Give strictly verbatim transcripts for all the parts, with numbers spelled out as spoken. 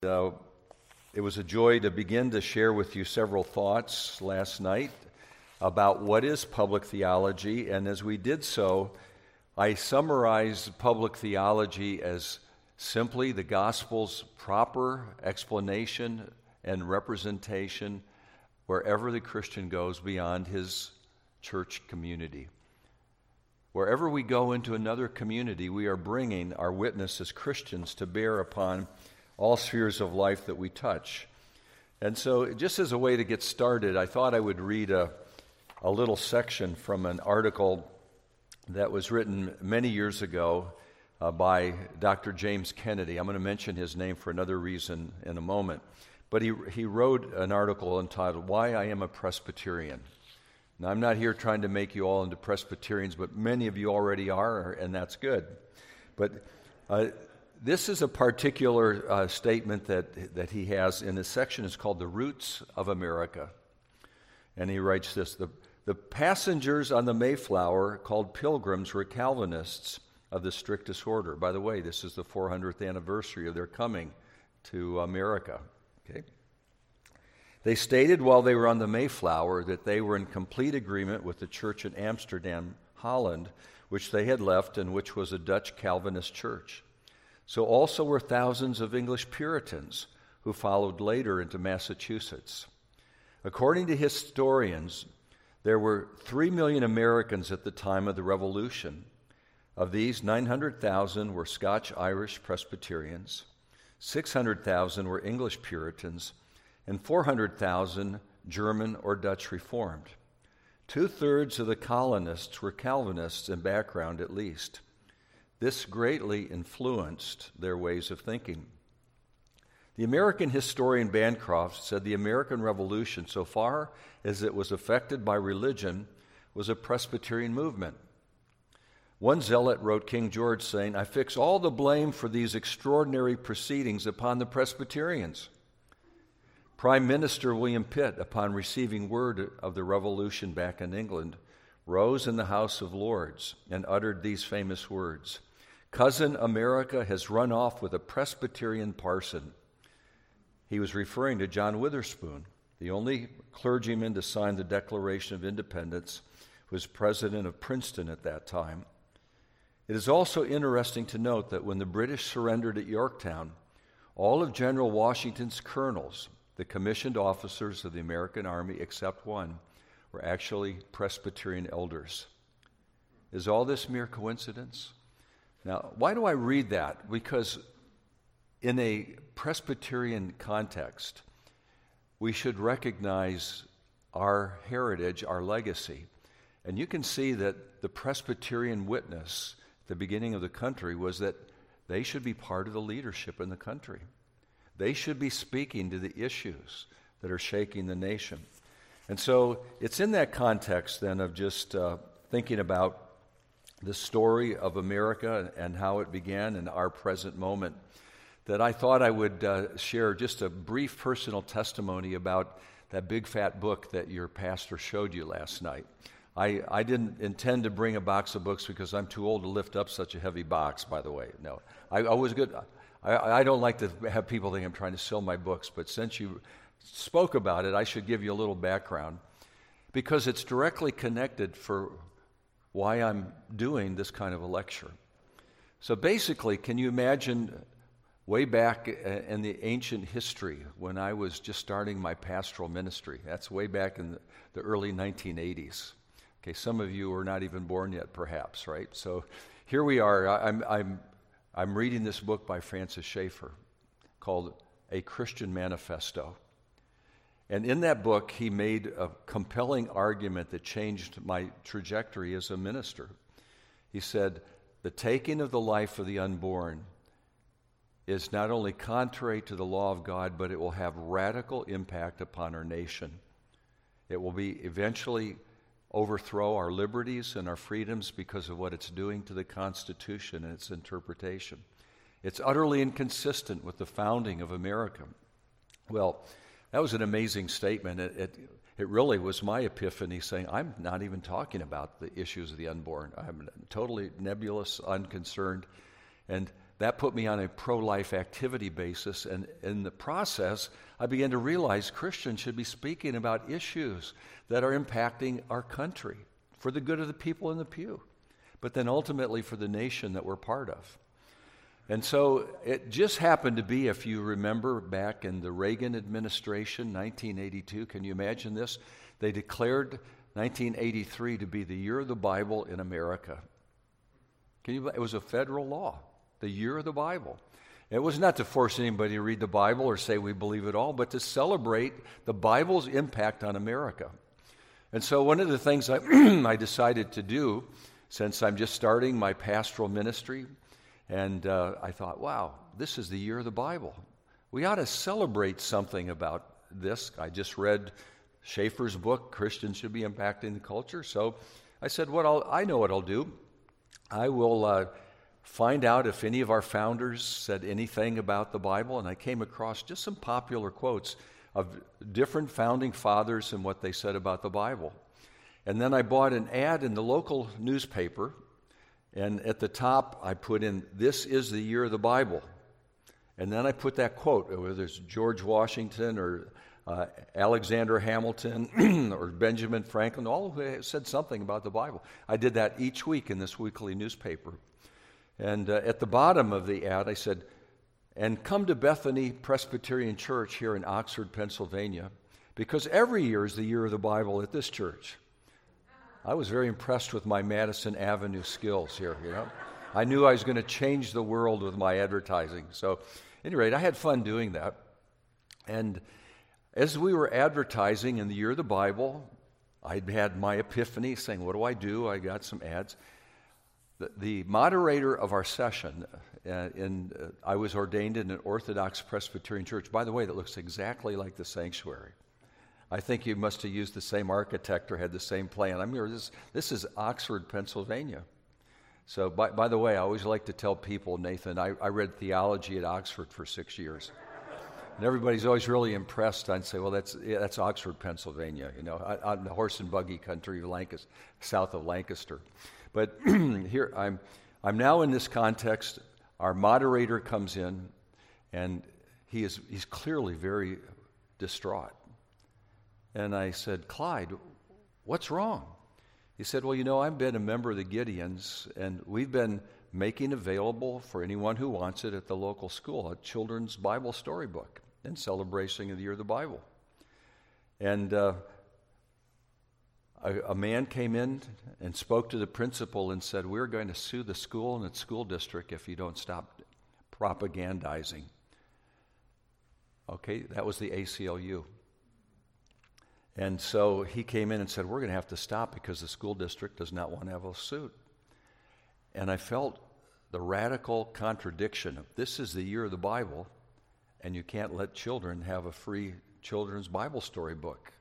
Uh, it was a joy to begin to share with you several thoughts last night about what is public theology, and as we did so, I summarized public theology as simply the gospel's proper explanation and representation wherever the Christian goes beyond his church community. Wherever we go into another community, we are bringing our witness as Christians to bear upon all spheres of life that we touch. And so just as a way to get started, I thought I would read a, a little section from an article that was written many years ago uh, by Doctor James Kennedy. I'm going to mention his name for another reason in a moment. But he, he wrote an article entitled, "Why I Am a Presbyterian." Now, I'm not here trying to make you all into Presbyterians, but many of you already are, and that's good. But uh, this is a particular uh, statement that, that he has in a section. It's called "The Roots of America." And he writes this: the, the passengers on the Mayflower, called Pilgrims, were Calvinists of the strictest order. By the way, this is the four hundredth anniversary of their coming to America. Okay. They stated while they were on the Mayflower that they were in complete agreement with the church in Amsterdam, Holland, which they had left and which was a Dutch Calvinist church. So also were thousands of English Puritans who followed later into Massachusetts. According to historians, there were three million Americans at the time of the Revolution. Of these, nine hundred thousand were Scotch-Irish Presbyterians, six hundred thousand were English Puritans, and four hundred thousand German or Dutch Reformed. Two-thirds of the colonists were Calvinists in background at least. This greatly influenced their ways of thinking. The American historian Bancroft said the American Revolution, so far as it was affected by religion, was a Presbyterian movement. One zealot wrote King George saying, "I fix all the blame for these extraordinary proceedings upon the Presbyterians." Prime Minister William Pitt, upon receiving word of the revolution back in England, rose in the House of Lords and uttered these famous words: "Cousin America has run off with a Presbyterian parson." He was referring to John Witherspoon, the only clergyman to sign the Declaration of Independence, who was president of Princeton at that time. It is also interesting to note that when the British surrendered at Yorktown, all of General Washington's colonels, the commissioned officers of the American Army, except one, were actually Presbyterian elders. Is all this mere coincidence? Now, why do I read that? Because in a Presbyterian context, we should recognize our heritage, our legacy. And you can see that the Presbyterian witness at the beginning of the country was that they should be part of the leadership in the country. They should be speaking to the issues that are shaking the nation. And so it's in that context then of just uh, thinking about the story of America and how it began in our present moment that I thought I would uh, share just a brief personal testimony about that big fat book that your pastor showed you last night. I, I didn't intend to bring a box of books because I'm too old to lift up such a heavy box, by the way. No, I, I was good. I, I don't like to have people think I'm trying to sell my books, but since you spoke about it, I should give you a little background because it's directly connected for why I'm doing this kind of a lecture. So basically, can you imagine way back in the ancient history when I was just starting my pastoral ministry? That's way back in the, the early nineteen eighties. Okay, some of you were not even born yet, perhaps, right? So here we are. I'm, I'm, I'm reading this book by Francis Schaeffer called A Christian Manifesto. And in that book, he made a compelling argument that changed my trajectory as a minister. He said, the taking of the life of the unborn is not only contrary to the law of God, but it will have radical impact upon our nation. It will be eventually overthrow our liberties and our freedoms because of what it's doing to the Constitution and its interpretation. It's utterly inconsistent with the founding of America. Well, that was an amazing statement. It, it, it really was my epiphany saying, I'm not even talking about the issues of the unborn. I'm totally nebulous, unconcerned. And that put me on a pro-life activity basis, and in the process, I began to realize Christians should be speaking about issues that are impacting our country for the good of the people in the pew, but then ultimately for the nation that we're part of. And so it just happened to be, if you remember, back in the Reagan administration, nineteen eighty-two, can you imagine this? They declared nineteen eighty-three to be the year of the Bible in America. Can you? It was a federal law, the year of the Bible. It was not to force anybody to read the Bible or say we believe it all, but to celebrate the Bible's impact on America. And so one of the things I, I decided to do, since I'm just starting my pastoral ministry, and uh, I thought, wow, this is the year of the Bible. We ought to celebrate something about this. I just read Schaeffer's book, Christians Should Be Impacting the Culture. So I said, what I'll, I know what I'll do. I will uh, find out if any of our founders said anything about the Bible, and I came across just some popular quotes of different founding fathers and what they said about the Bible. And then I bought an ad in the local newspaper, and at the top I put in, "This is the year of the Bible." And then I put that quote, whether it's George Washington or uh, Alexander Hamilton or Benjamin Franklin, all of them said something about the Bible. I did that each week in this weekly newspaper. And uh, at the bottom of the ad I said, "And come to Bethany Presbyterian Church here in Oxford, Pennsylvania, because every year is the year of the Bible at this church." I was very impressed with my Madison Avenue skills here, you know. I knew I was going to change the world with my advertising. So, at any rate, I had fun doing that. And as we were advertising in the year of the Bible, I'd had my epiphany saying, what do I do? I got some ads. The, the moderator of our session, uh, in, uh, I was ordained in an Orthodox Presbyterian church, by the way, that looks exactly like the sanctuary. I think you must have used the same architect or had the same plan. I mean, this, this is Oxford, Pennsylvania. So, by, by the way, I always like to tell people, Nathan, I, I read theology at Oxford for six years. And everybody's always really impressed. I'd say, well, that's yeah, that's Oxford, Pennsylvania, you know, out in the horse and buggy country of Lancaster, south of Lancaster. But here, I'm, I'm now in this context. Our moderator comes in, and he is he's clearly very distraught. And I said, "Clyde, what's wrong?" He said, "Well, you know, I've been a member of the Gideons, and we've been making available for anyone who wants it at the local school a children's Bible storybook in celebration of the year of the Bible." And uh, a, a man came in and spoke to the principal and said, "We're going to sue the school and its school district if you don't stop propagandizing." Okay, that was the A C L U. And so he came in and said, "We're going to have to stop because the school district does not want to have a suit." And I felt the radical contradiction of this is the year of the Bible, and you can't let children have a free children's Bible story book.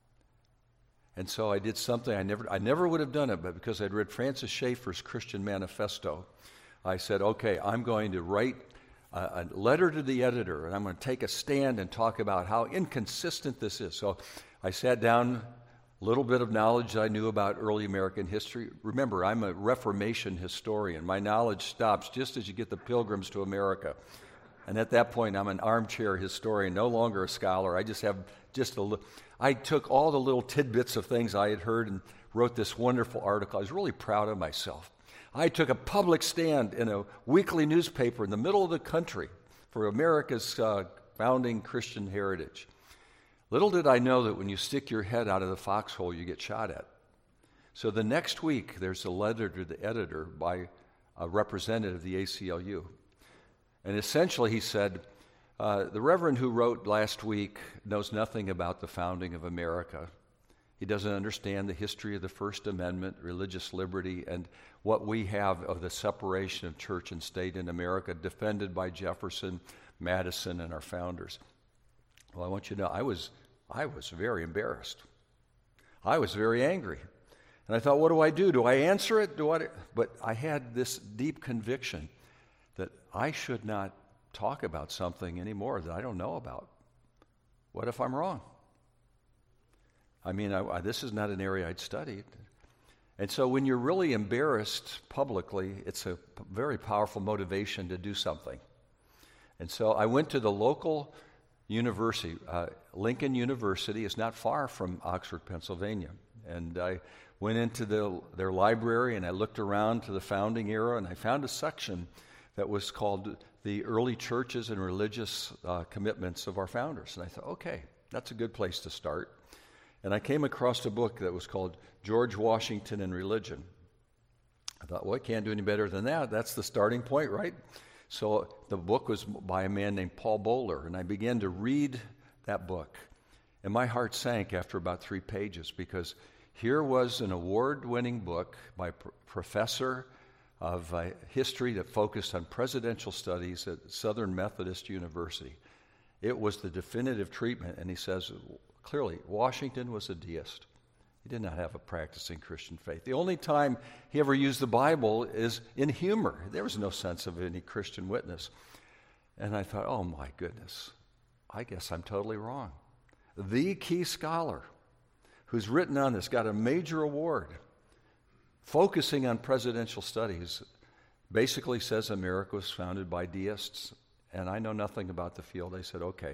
And so I did something I never I never would have done it, but because I'd read Francis Schaeffer's Christian Manifesto, I said, okay, I'm going to write a, a letter to the editor, and I'm going to take a stand and talk about how inconsistent this is. So I sat down, a little bit of knowledge I knew about early American history. Remember, I'm a Reformation historian. My knowledge stops just as you get the Pilgrims to America. And at that point, I'm an armchair historian, no longer a scholar. I just have just a little, I took all the little tidbits of things I had heard and wrote this wonderful article. I was really proud of myself. I took a public stand in a weekly newspaper in the middle of the country for America's uh, founding Christian heritage. Little did I know that when you stick your head out of the foxhole, you get shot at. So the next week, there's a letter to the editor by a representative of the A C L U. And essentially he said, uh, the reverend who wrote last week knows nothing about the founding of America. He doesn't understand the history of the First Amendment, religious liberty, and what we have of the separation of church and state in America, defended by Jefferson, Madison, and our founders. Well, I want you to know, I was I was very embarrassed. I was very angry. And I thought, what do I do? Do I answer it? Do I? But I had this deep conviction that I should not talk about something anymore that I don't know about. What if I'm wrong? I mean, I, I, this is not an area I'd studied. And so when you're really embarrassed publicly, it's a p- very powerful motivation to do something. And so I went to the local university. Uh, Lincoln University is not far from Oxford, Pennsylvania. And I went into the, their library and I looked around to the founding era, and I found a section that was called The Early Churches and Religious uh, Commitments of Our Founders. And I thought, okay, that's a good place to start. And I came across a book that was called George Washington and Religion. I thought, well, I can't do any better than that. That's the starting point, right? So the book was by a man named Paul Bohler, and I began to read that book. And my heart sank after about three pages, because here was an award-winning book by a pr- professor of uh, history that focused on presidential studies at Southern Methodist University. It was the definitive treatment, and he says, clearly, Washington was a deist. He did not have a practicing Christian faith. The only time he ever used the Bible is in humor. There was no sense of any Christian witness. And I thought, oh my goodness, I guess I'm totally wrong. The key scholar who's written on this, got a major award, focusing on presidential studies, basically says America was founded by deists, and I know nothing about the field. I said, okay,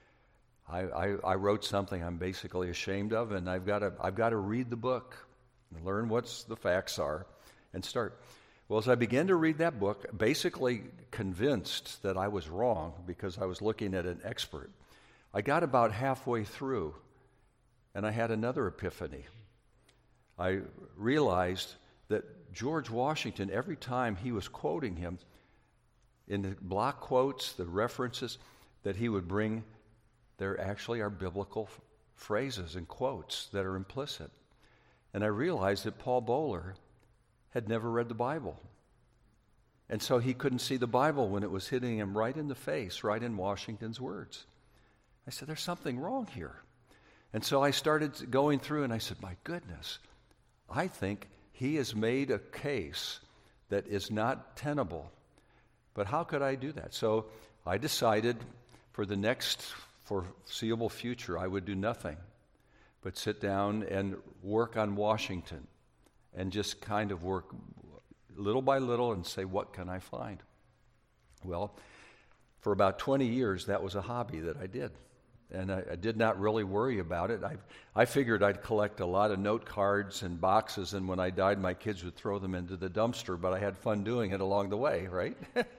I, I, I wrote something I'm basically ashamed of, and I've got to I've got to read the book and learn what the facts are and start. Well, as I began to read that book, basically convinced that I was wrong because I was looking at an expert, I got about halfway through, and I had another epiphany. I realized that George Washington, every time he was quoting him, in the block quotes, the references that he would bring, there actually are biblical f- phrases and quotes that are implicit. And I realized that Paul Bohler had never read the Bible. And so he couldn't see the Bible when it was hitting him right in the face, right in Washington's words. I said, there's something wrong here. And so I started going through and I said, my goodness, I think he has made a case that is not tenable. But how could I do that? So I decided for the next foreseeable future, I would do nothing but sit down and work on Washington and just kind of work little by little and say, what can I find? Well, for about twenty years, that was a hobby that I did. And I, I did not really worry about it. I, I figured I'd collect a lot of note cards and boxes, and when I died, my kids would throw them into the dumpster, but I had fun doing it along the way, right?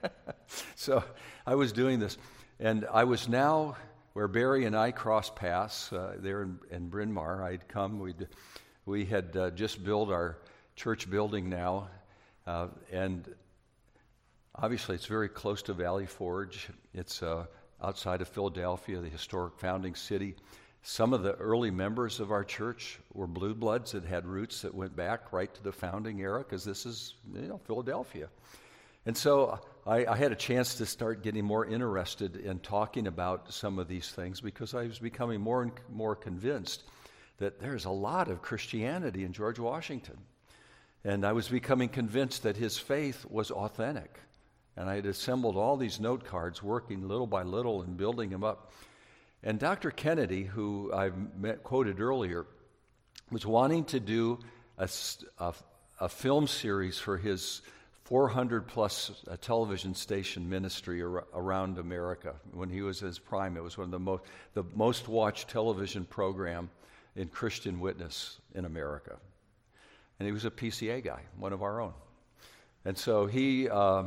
So I was doing this. And I was now, where Barry and I crossed paths, uh, there in, in Bryn Mawr, I'd come, we'd, we had uh, just built our church building now, uh, and obviously it's very close to Valley Forge. It's uh, outside of Philadelphia, the historic founding city. Some of the early members of our church were blue bloods that had roots that went back right to the founding era, because this is, you know, Philadelphia. And so I, I had a chance to start getting more interested in talking about some of these things, because I was becoming more and more convinced that there's a lot of Christianity in George Washington. And I was becoming convinced that his faith was authentic. And I had assembled all these note cards, working little by little and building them up. And Doctor Kennedy, who I met, quoted earlier, was wanting to do a, a, a film series for his four hundred plus uh, television station ministry ar- around America. When he was at his prime, it was one of the most the most watched television program in Christian witness in America. And he was a P C A guy, one of our own. And so he uh,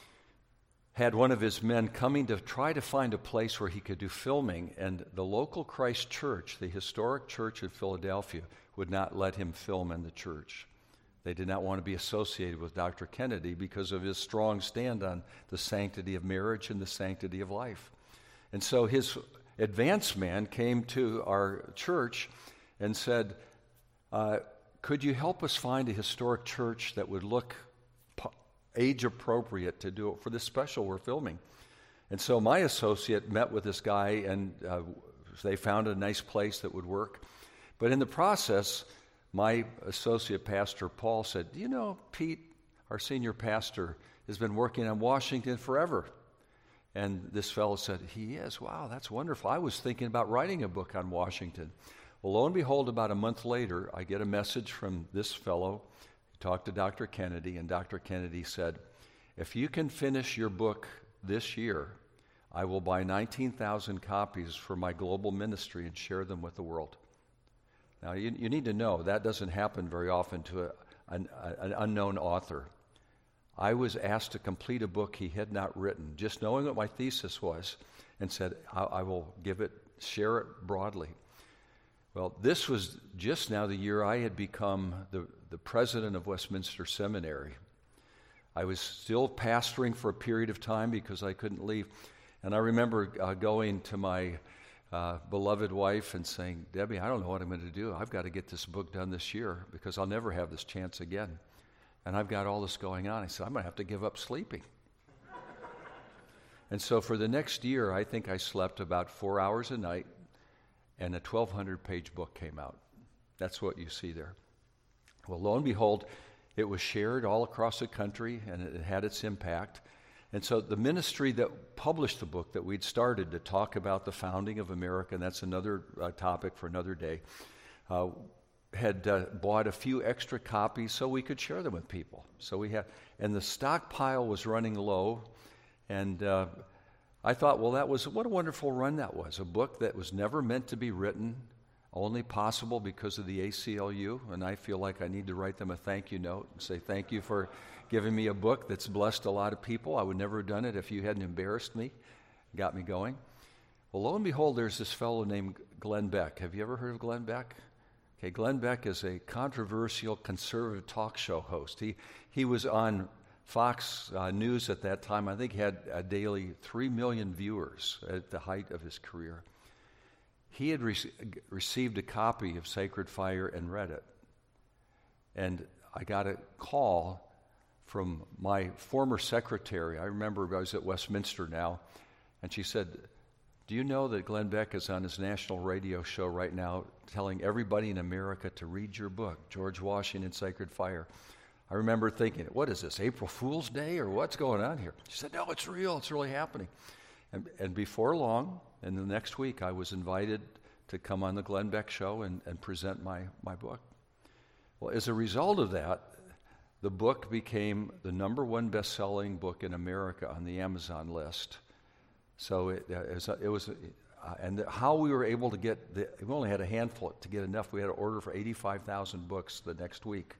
had one of his men coming to try to find a place where he could do filming, and the local Christ Church, the historic church of Philadelphia, would not let him film in the church. They did not want to be associated with Doctor Kennedy because of his strong stand on the sanctity of marriage and the sanctity of life. And so his advance man came to our church and said, uh, could you help us find a historic church that would look age appropriate to do it for this special we're filming? And so my associate met with this guy, and uh, they found a nice place that would work. But in the process, my associate pastor, Paul, said, do you know, Pete, our senior pastor, has been working on Washington forever. And this fellow said, he is? Wow, that's wonderful. I was thinking about writing a book on Washington. Well, lo and behold, about a month later, I get a message from this fellow talked to Doctor Kennedy, and Doctor Kennedy said, if you can finish your book this year, I will buy nineteen thousand copies for my global ministry and share them with the world. Now, you, you need to know that doesn't happen very often to a, an, an unknown author. I was asked to complete a book he had not written, just knowing what my thesis was, and said, I, I will give it, share it broadly. Well, this was just now the year I had become the, the president of Westminster Seminary. I was still pastoring for a period of time because I couldn't leave. And I remember uh, going to my uh, beloved wife and saying, Debbie, I don't know what I'm going to do. I've got to get this book done this year because I'll never have this chance again. And I've got all this going on. I said, I'm going to have to give up sleeping. And so for the next year, I think I slept about four hours a night, and a twelve hundred page book came out. That's what you see there. Well, lo and behold, it was shared all across the country, and it had its impact. And so the ministry that published the book that we'd started to talk about the founding of America, and that's another uh, topic for another day, uh, had uh, bought a few extra copies so we could share them with people. So we had, and the stockpile was running low, and uh, I thought, well, that was, what a wonderful run that was. A book that was never meant to be written, only possible because of the A C L U, and I feel like I need to write them a thank you note and say thank you for giving me a book that's blessed a lot of people. I would never have done it if you hadn't embarrassed me, got me going. Well, lo and behold, there's this fellow named Glenn Beck. Have you ever heard of Glenn Beck? Okay, Glenn Beck is a controversial conservative talk show host. He he was on Fox uh, News at that time. I think he had a daily three million viewers at the height of his career. He had re- received a copy of Sacred Fire and read it. And I got a call from my former secretary. I remember I was at Westminster now, and she said, do you know that Glenn Beck is on his national radio show right now telling everybody in America to read your book, George Washington, Sacred Fire? I remember thinking, what is this, April Fool's Day, or what's going on here? She said, no, it's real, it's really happening. And, and before long, in the next week, I was invited to come on the Glenn Beck show and, and present my, my book. Well, as a result of that, the book became the number one best-selling book in America on the Amazon list. So it, it was, it was uh, and the, how we were able to get, the, we only had a handful to get enough. We had to order for eighty-five thousand books the next week.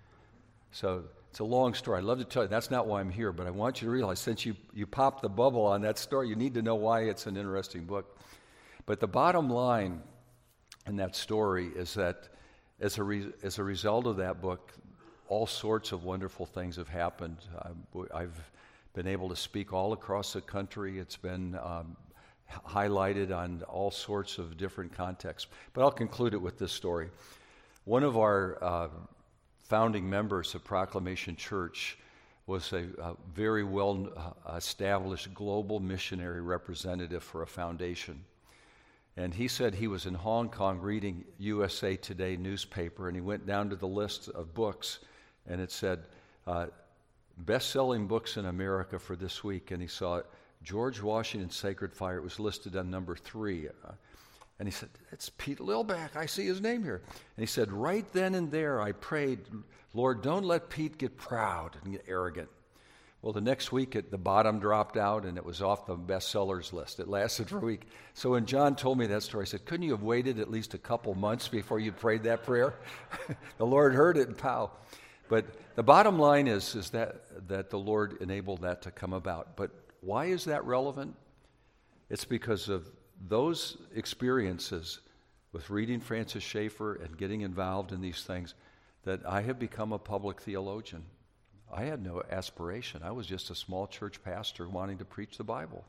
So it's a long story. I'd love to tell you. That's not why I'm here, but I want you to realize since you, you popped the bubble on that story, you need to know why it's an interesting book. But the bottom line in that story is that as a, re, as a result of that book, all sorts of wonderful things have happened. Uh, I've been able to speak all across the country. It's been um, highlighted on all sorts of different contexts. But I'll conclude it with this story. One of our uh, founding members of Proclamation Church was a, a very well-established global missionary representative for a foundation. And he said he was in Hong Kong reading U S A Today newspaper, and he went down to the list of books, and it said, uh, best-selling books in America for this week, and he saw George Washington's Sacred Fire. It was listed on number three. Uh, and he said, it's Pete Lillback. I see his name here. And he said, right then and there I prayed, Lord, don't let Pete get proud and get arrogant. Well, the next week it, the bottom dropped out, and it was off the bestsellers list. It lasted for a week. So when John told me that story, I said, couldn't you have waited at least a couple months before you prayed that prayer? The Lord heard it, and pow. But the bottom line is, is that, that the Lord enabled that to come about. But why is that relevant? It's because of those experiences with reading Francis Schaeffer and getting involved in these things that I have become a public theologian. I had no aspiration. I was just a small church pastor wanting to preach the Bible.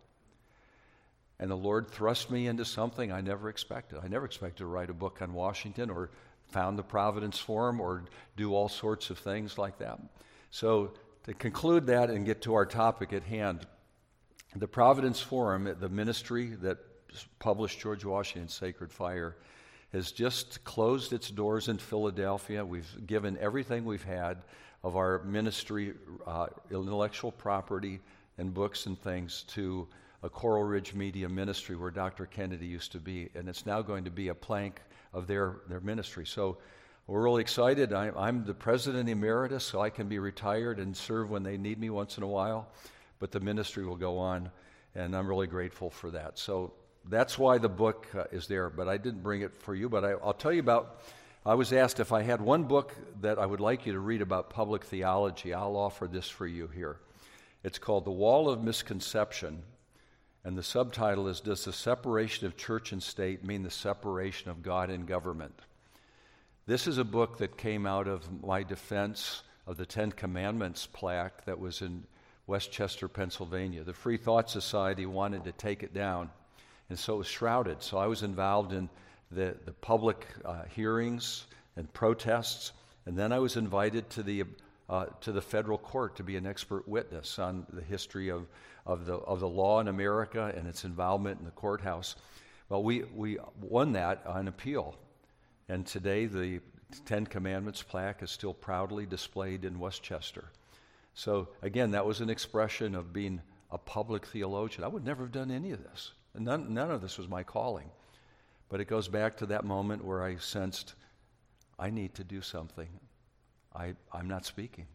And the Lord thrust me into something I never expected. I never expected to write a book on Washington or found the Providence Forum or do all sorts of things like that. So to conclude that and get to our topic at hand, the Providence Forum, the ministry that published George Washington's Sacred Fire, has just closed its doors in Philadelphia. We've given everything we've had of our ministry, uh, intellectual property and books and things to a Coral Ridge Media Ministry where Doctor Kennedy used to be, and it's now going to be a plank of their, their ministry. So We're really excited. I, I'm the president emeritus, so I can be retired and serve when they need me once in a while, but the ministry will go on, and I'm really grateful for that. So that's why the book uh, is there, but I didn't bring it for you, but I, I'll tell you about, I was asked if I had one book that I would like you to read about public theology. I'll offer this for you here. It's called The Wall of Misconception, and the subtitle is, Does the Separation of Church and State Mean the Separation of God and Government? This is a book that came out of my defense of the Ten Commandments plaque that was in Westchester, Pennsylvania. The Free Thought Society wanted to take it down, and so it was shrouded. So I was involved in the, the public uh, hearings and protests, and then I was invited to the uh, to the federal court to be an expert witness on the history of, of the of the law in America and its involvement in the courthouse. Well, we, we won that on appeal. And today, the Ten Commandments plaque is still proudly displayed in Westchester. So, again, that was an expression of being a public theologian. I would never have done any of this. None, none of this was my calling. But it goes back to that moment where I sensed, I need to do something. I, I'm not speaking.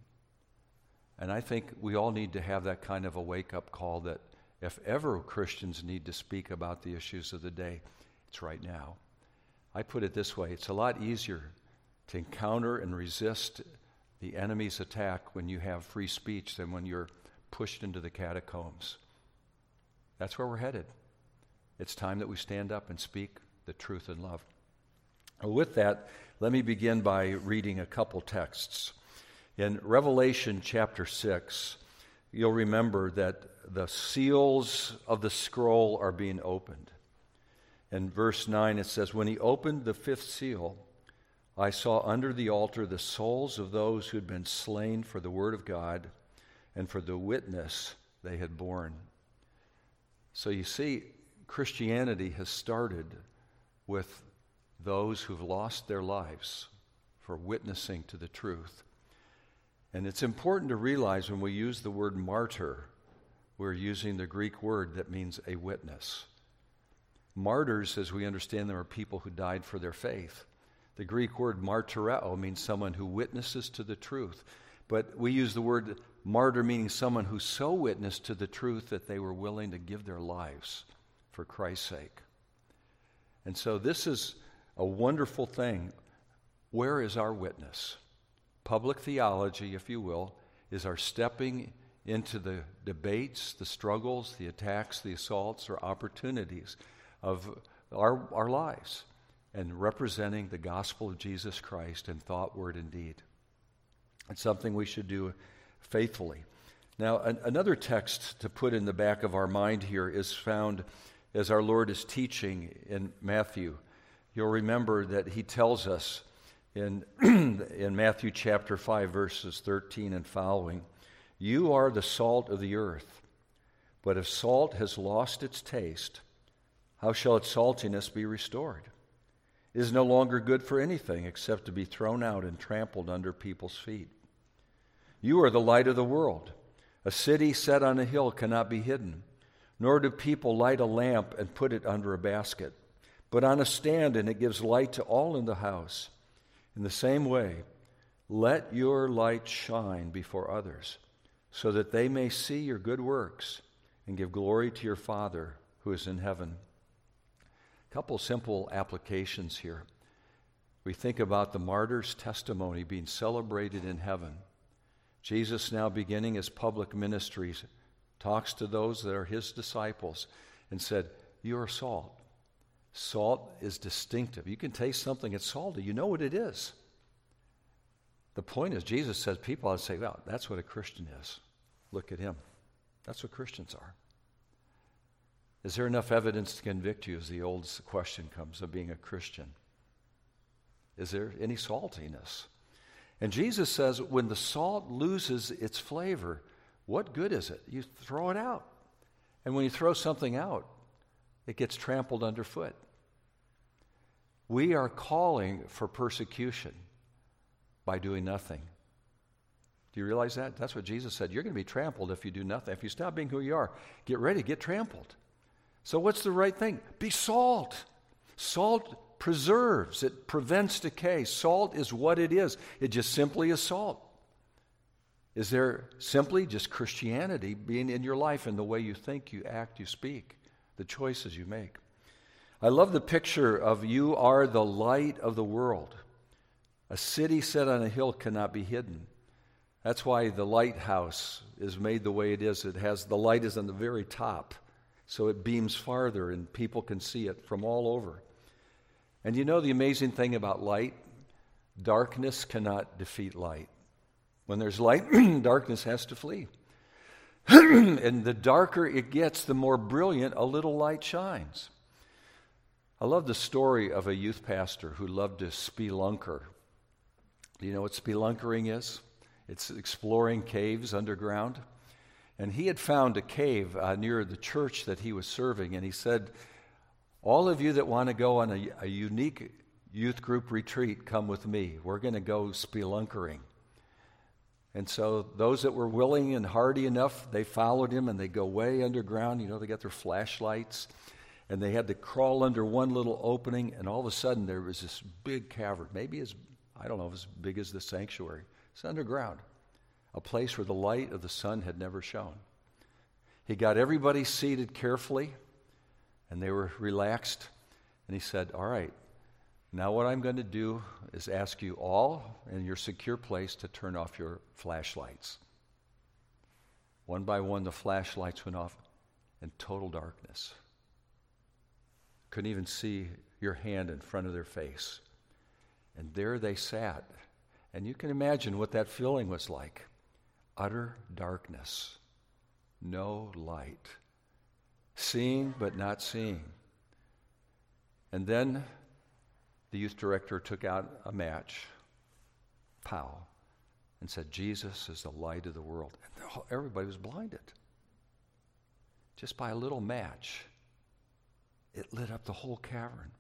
And I think we all need to have that kind of a wake-up call that if ever Christians need to speak about the issues of the day, it's right now. I put it this way, it's a lot easier to encounter and resist the enemy's attack when you have free speech than when you're pushed into the catacombs. That's where we're headed. It's time that we stand up and speak the truth in love. Well, with that, let me begin by reading a couple texts. In Revelation chapter six, you'll remember that the seals of the scroll are being opened. In verse nine, it says, When he opened the fifth seal, I saw under the altar the souls of those who had been slain for the word of God and for the witness they had borne. So you see, Christianity has started with those who've lost their lives for witnessing to the truth. And it's important to realize when we use the word martyr, we're using the Greek word that means a witness. Martyrs, as we understand them, are people who died for their faith. The Greek word martyreo means someone who witnesses to the truth. But we use the word martyr meaning someone who so witnessed to the truth that they were willing to give their lives for Christ's sake. And so this is a wonderful thing. Where is our witness? Public theology, if you will, is our stepping into the debates, the struggles, the attacks, the assaults, or opportunities of our, our lives, and representing the gospel of Jesus Christ in thought, word, and deed. It's something we should do faithfully. Now, an, another text to put in the back of our mind here is found as our Lord is teaching in Matthew. You'll remember that he tells us in, in Matthew chapter five, verses thirteen and following, You are the salt of the earth, but if salt has lost its taste, how shall its saltiness be restored? It is no longer good for anything except to be thrown out and trampled under people's feet. You are the light of the world. A city set on a hill cannot be hidden, nor do people light a lamp and put it under a basket, but on a stand, and it gives light to all in the house. In the same way, let your light shine before others, so that they may see your good works and give glory to your Father who is in heaven. A couple simple applications here. We think about the martyr's testimony being celebrated in heaven. Jesus, now beginning his public ministries, talks to those that are his disciples and said, You are salt. Salt is distinctive. You can taste something, it's salty. You know what it is. The point is, Jesus says, people ought to say, well, that's what a Christian is. Look at him. That's what Christians are. Is there enough evidence to convict you, as the old question comes, of being a Christian? Is there any saltiness? And Jesus says, when the salt loses its flavor, what good is it? You throw it out. And when you throw something out, it gets trampled underfoot. We are calling for persecution by doing nothing. Do you realize that? That's what Jesus said. You're going to be trampled if you do nothing. If you stop being who you are, get ready, get trampled. So what's the right thing? Be salt. Salt preserves, it prevents decay. Salt is what it is. It just simply is salt. Is there simply just Christianity being in your life in the way you think, you act, you speak, the choices you make? I love the picture of you are the light of the world. A city set on a hill cannot be hidden. That's why the lighthouse is made the way it is. It has the light is on the very top, so it beams farther and people can see it from all over. And you know the amazing thing about light? Darkness cannot defeat light. When there's light, darkness has to flee. And the darker it gets, the more brilliant a little light shines. I love the story of a youth pastor who loved to spelunker. Do you know what spelunkering is? It's exploring caves underground. And he had found a cave uh, near the church that he was serving, and he said, all of you that want to go on a, a unique youth group retreat, come with me. We're going to go spelunkering. And so those that were willing and hardy enough, they followed him, and they go way underground. You know, they got their flashlights, and they had to crawl under one little opening, and all of a sudden there was this big cavern, maybe as, I don't know, as big as the sanctuary. It's underground, a place where the light of the sun had never shone. He got everybody seated carefully, and they were relaxed, and he said, all right, now what I'm going to do is ask you all in your secure place to turn off your flashlights. One by one, the flashlights went off in total darkness. Couldn't even see your hand in front of their face. And there they sat. And you can imagine what that feeling was like. Utter darkness. No light. Seeing but not seeing. And then the youth director took out a match, pow, and said, Jesus is the light of the world. And everybody was blinded. Just by a little match, it lit up the whole cavern.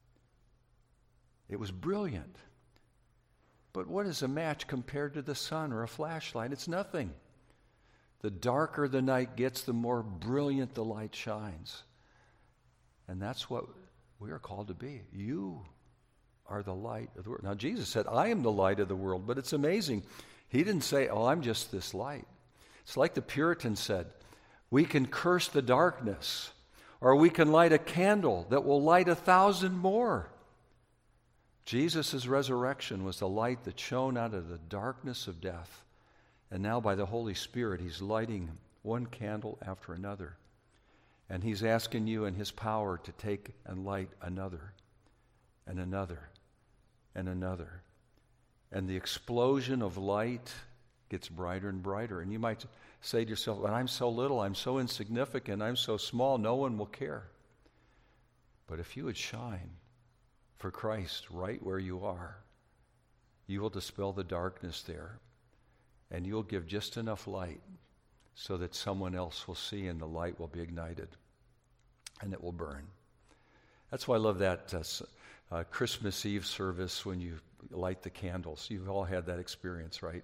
It was brilliant. But what is a match compared to the sun or a flashlight? It's nothing. The darker the night gets, the more brilliant the light shines. And that's what we are called to be. You are the light of the world. Now, Jesus said, I am the light of the world, but it's amazing. He didn't say, oh, I'm just this light. It's like the Puritans said, we can curse the darkness, or we can light a candle that will light a thousand more. Jesus' resurrection was the light that shone out of the darkness of death. And now by the Holy Spirit, he's lighting one candle after another. And he's asking you in his power to take and light another, and another, and another. And the explosion of light gets brighter and brighter. And you might say to yourself, well, I'm so little, I'm so insignificant, I'm so small, no one will care. But if you would shine for Christ right where you are, you will dispel the darkness there, and you'll give just enough light so that someone else will see, and the light will be ignited, and it will burn. That's why I love that uh, uh, Christmas Eve service when you light the candles. You've all had that experience, right?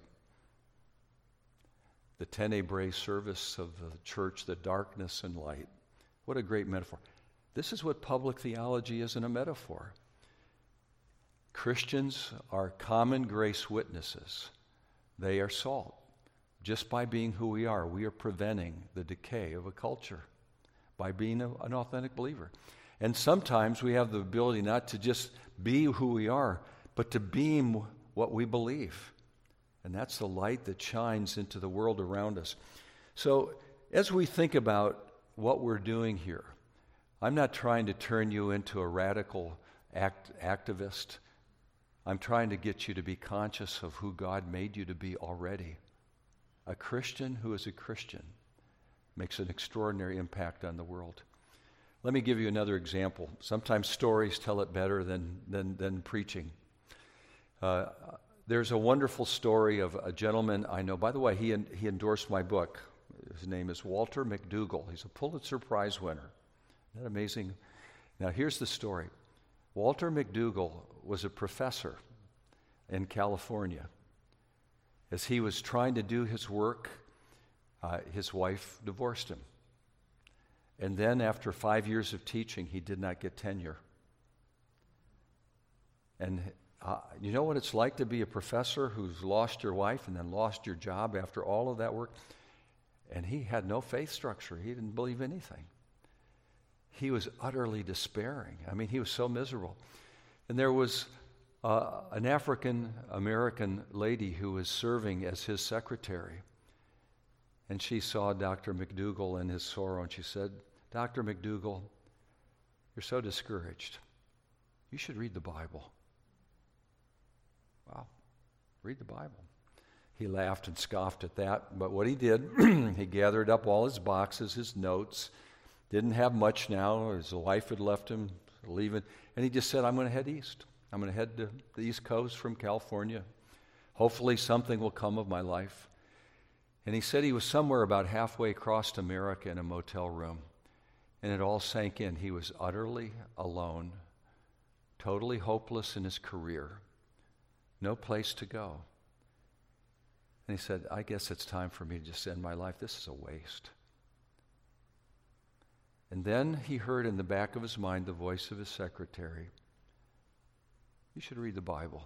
The Tenebrae service of the church, the darkness and light. What a great metaphor. This is what public theology is in a metaphor. Christians are common grace witnesses. They are salt. Just by being who we are, we are preventing the decay of a culture by being a, an authentic believer. And sometimes we have the ability not to just be who we are, but to beam what we believe. And that's the light that shines into the world around us. So as we think about what we're doing here, I'm not trying to turn you into a radical act, activist. I'm trying to get you to be conscious of who God made you to be already. A Christian who is a Christian makes an extraordinary impact on the world. Let me give you another example. Sometimes stories tell it better than, than, than preaching. Uh, there's a wonderful story of a gentleman I know. By the way, he, he endorsed my book. His name is Walter McDougall. He's a Pulitzer Prize winner. Isn't that amazing? Now, here's the story. Walter McDougall was a professor in California. As he was trying to do his work, uh, his wife divorced him. And then after five years of teaching, he did not get tenure. And uh, you know what it's like to be a professor who's lost your wife and then lost your job after all of that work? And he had no faith structure. He didn't believe anything. He was utterly despairing. I mean, he was so miserable. And there was uh, an African-American lady who was serving as his secretary. And she saw Doctor McDougall in his sorrow, and she said, Doctor McDougall, you're so discouraged. You should read the Bible. Wow, read the Bible. He laughed and scoffed at that, but what he did, he gathered up all his boxes, his notes, didn't have much now. His wife had left him, leaving, and he just said, I'm going to head east. I'm going to head to the East Coast from California. Hopefully something will come of my life. And he said he was somewhere about halfway across America in a motel room, and it all sank in. He was utterly alone, totally hopeless in his career, no place to go. And he said, I guess it's time for me to just end my life. This is a waste. And then he heard in the back of his mind the voice of his secretary, you should read the Bible.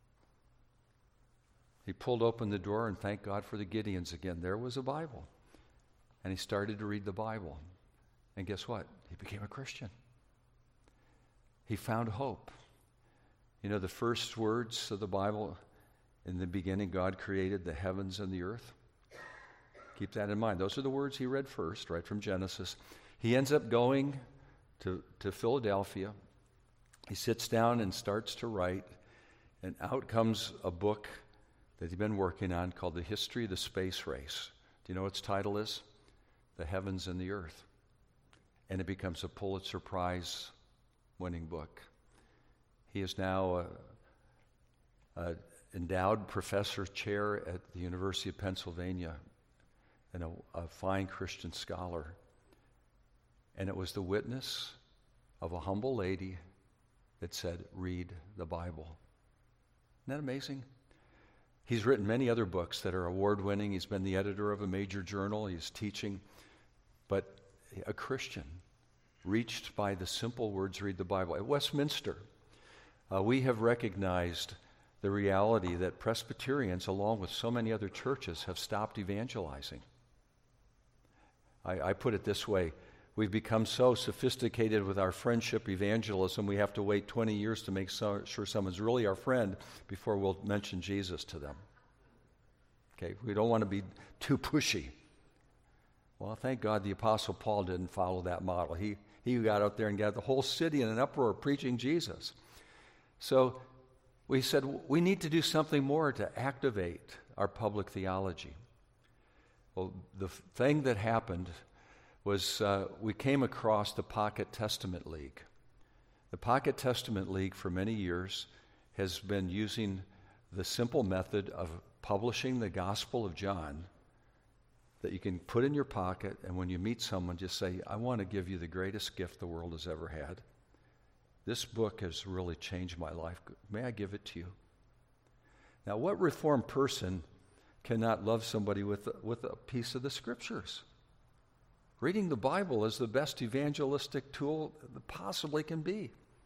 He pulled open the door and thanked God for the Gideons again. There was a Bible. And he started to read the Bible. And guess what? He became a Christian. He found hope. You know, the first words of the Bible, in the beginning, God created the heavens and the earth. Keep that in mind. Those are the words he read first, right from Genesis. He ends up going to, to Philadelphia. He sits down and starts to write, and out comes a book that he'd been working on called The History of the Space Race. Do you know what its title is? The Heavens and the Earth. And it becomes a Pulitzer Prize winning book. He is now an endowed professor chair at the University of Pennsylvania and a, a fine Christian scholar. And it was the witness of a humble lady that said, read the Bible. Isn't that amazing? He's written many other books that are award-winning. He's been the editor of a major journal. He's teaching. But a Christian reached by the simple words, read the Bible. At Westminster, uh, we have recognized the reality that Presbyterians, along with so many other churches, have stopped evangelizing. I, I put it this way. We've become so sophisticated with our friendship evangelism, we have to wait twenty years to make so, sure someone's really our friend before we'll mention Jesus to them. Okay, we don't want to be too pushy. Well, thank God the Apostle Paul didn't follow that model. He, he got out there and got the whole city in an uproar preaching Jesus. So we said we need to do something more to activate our public theology. Well, the thing that happened was uh, we came across the Pocket Testament League. The Pocket Testament League for many years has been using the simple method of publishing the Gospel of John that you can put in your pocket, and when you meet someone, just say, I want to give you the greatest gift the world has ever had. This book has really changed my life. May I give it to you? Now, what Reformed person cannot love somebody with, with a piece of the Scriptures? Reading the Bible is the best evangelistic tool that possibly can be.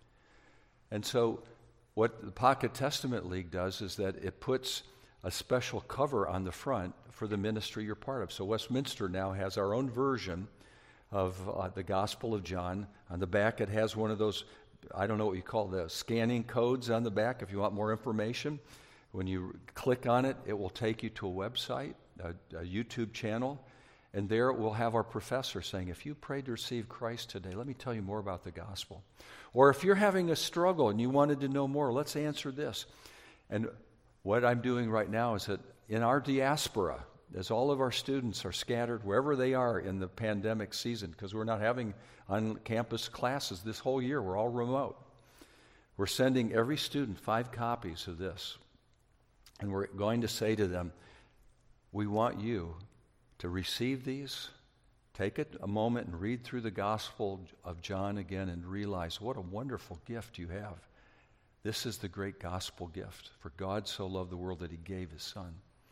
And so what the Pocket Testament League does is that it puts a special cover on the front for the ministry you're part of. So Westminster now has our own version of uh, the Gospel of John. On the back it has one of those, I don't know what you call the scanning codes on the back if you want more information. When you click on it, it will take you to a website, a, a YouTube channel. And there we'll have our professor saying, if you prayed to receive Christ today, let me tell you more about the gospel. Or if you're having a struggle and you wanted to know more, let's answer this. And what I'm doing right now is that in our diaspora, as all of our students are scattered wherever they are in the pandemic season, because we're not having on-campus classes this whole year, we're all remote. We're sending every student five copies of this. And we're going to say to them, we want you to receive these, take it a moment and read through the Gospel of John again and realize what a wonderful gift you have. This is the great gospel gift. For God so loved the world that he gave his Son.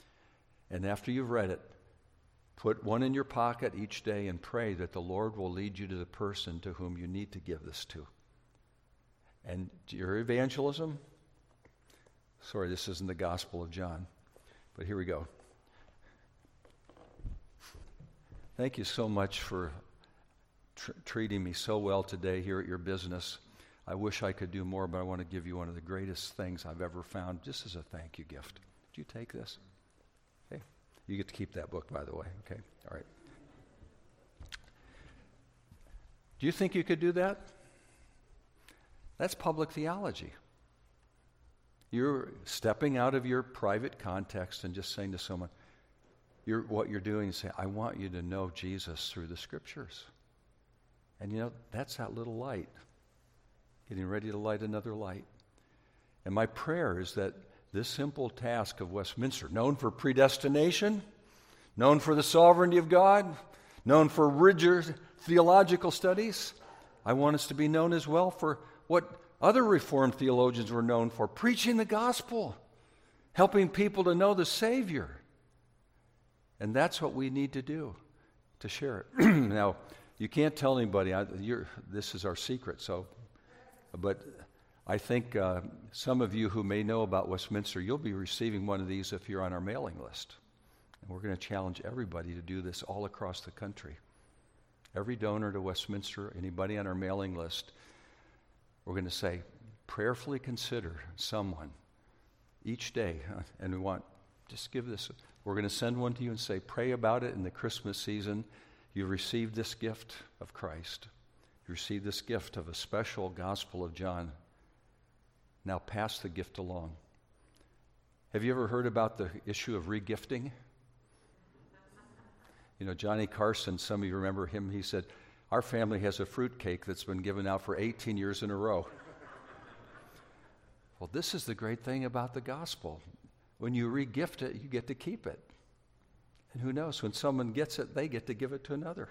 And after you've read it, put one in your pocket each day and pray that the Lord will lead you to the person to whom you need to give this to. And your evangelism, Sorry, this isn't the Gospel of John, but here we go. Thank you so much for tr- treating me so well today here at your business. I wish I could do more, but I want to give you one of the greatest things I've ever found, just as a thank you gift. Did you take this? Okay. You get to keep that book, by the way. Okay. All right. Do you think you could do that? That's public theology. You're stepping out of your private context and just saying to someone, you're, what you're doing is saying, I want you to know Jesus through the Scriptures. And you know, that's that little light, getting ready to light another light. And my prayer is that this simple task of Westminster, known for predestination, known for the sovereignty of God, known for rigorous theological studies, I want us to be known as well for what other Reformed theologians were known for, preaching the gospel, helping people to know the Savior. And that's what we need to do, to share it. Now, you can't tell anybody, I, you're, this is our secret, so, but I think uh, some of you who may know about Westminster, you'll be receiving one of these if you're on our mailing list. And we're going to challenge everybody to do this all across the country. Every donor to Westminster, anybody on our mailing list, we're going to say, prayerfully consider someone each day, and we want, just give this, we're going to send one to you and say, pray about it in the Christmas season. You've received this gift of Christ. You received this gift of a special Gospel of John. Now pass the gift along. Have you ever heard about the issue of regifting? You know, Johnny Carson, some of you remember him, he said, our family has a fruitcake that's been given out for eighteen years in a row. Well, this is the great thing about the gospel. When you regift it, you get to keep it. And who knows, when someone gets it, they get to give it to another.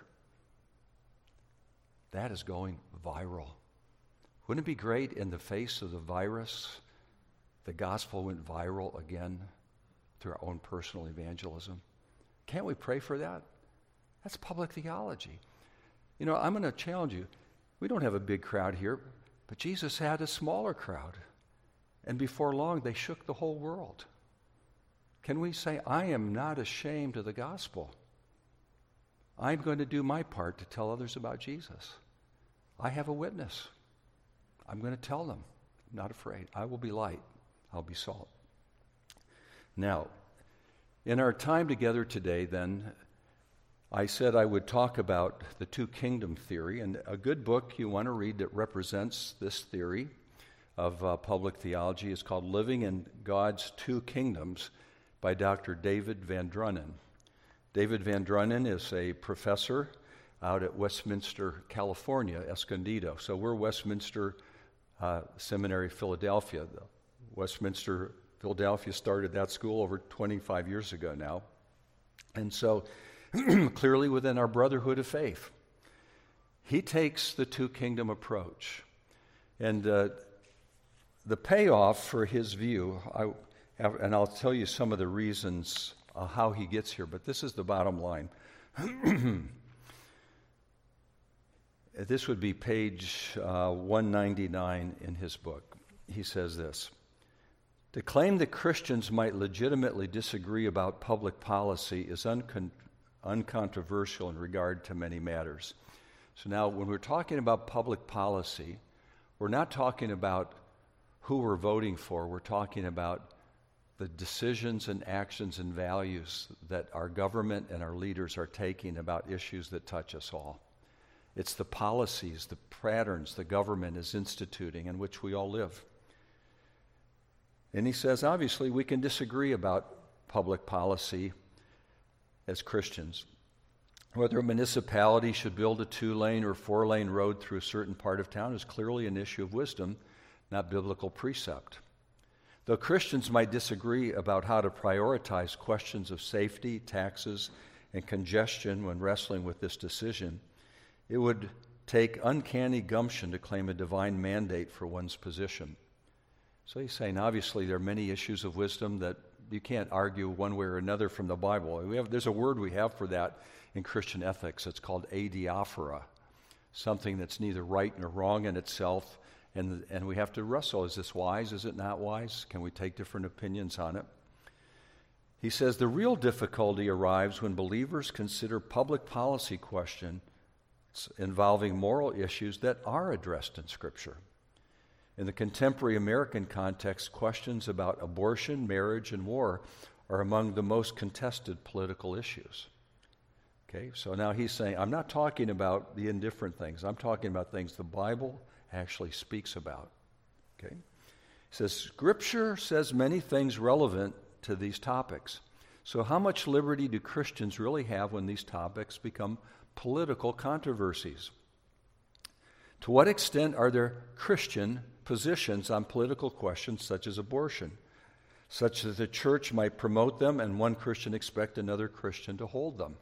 That is going viral. Wouldn't it be great in the face of the virus, the gospel went viral again through our own personal evangelism? Can't we pray for that? That's public theology. You know, I'm going to challenge you. We don't have a big crowd here, but Jesus had a smaller crowd. And before long, they shook the whole world. Can we say, I am not ashamed of the gospel? I'm going to do my part to tell others about Jesus. I have a witness. I'm going to tell them. I'm not afraid. I will be light. I'll be salt. Now, in our time together today, then, I said I would talk about the two kingdom theory, and a good book you want to read that represents this theory of uh, public theology is called Living in God's Two Kingdoms by Doctor David Van Drunen. David Van Drunen is a professor out at Westminster, California, Escondido. So we're Westminster uh, Seminary, Philadelphia. The Westminster, Philadelphia started that school over twenty-five years ago now. And so clearly within our brotherhood of faith, he takes the two kingdom approach. And uh, the payoff for his view, I, and I'll tell you some of the reasons uh, how he gets here, but this is the bottom line. This would be page uh, one ninety-nine in his book. He says this: to claim that Christians might legitimately disagree about public policy is uncon- uncontroversial in regard to many matters. So now when we're talking about public policy, we're not talking about who we're voting for. We're talking about the decisions and actions and values that our government and our leaders are taking about issues that touch us all. It's the policies, the patterns the government is instituting in which we all live. And he says, obviously, we can disagree about public policy as Christians. Whether a municipality should build a two-lane or four-lane road through a certain part of town is clearly an issue of wisdom, not biblical precept. Though Christians might disagree about how to prioritize questions of safety, taxes, and congestion when wrestling with this decision, it would take uncanny gumption to claim a divine mandate for one's position. So he's saying, obviously, there are many issues of wisdom that you can't argue one way or another from the Bible. We have, there's a word we have for that in Christian ethics. It's called adiaphora, something that's neither right nor wrong in itself, And, and we have to wrestle. Is this wise? Is it not wise? Can we take different opinions on it? He says the real difficulty arrives when believers consider public policy questions involving moral issues that are addressed in Scripture. In the contemporary American context, questions about abortion, marriage, and war are among the most contested political issues. Okay, so now he's saying, I'm not talking about the indifferent things. I'm talking about things the Bible actually speaks about. Okay? He says, Scripture says many things relevant to these topics. So how much liberty do Christians really have when these topics become political controversies? To what extent are there Christian positions on political questions such as abortion, such that the church might promote them and one Christian expect another Christian to hold them?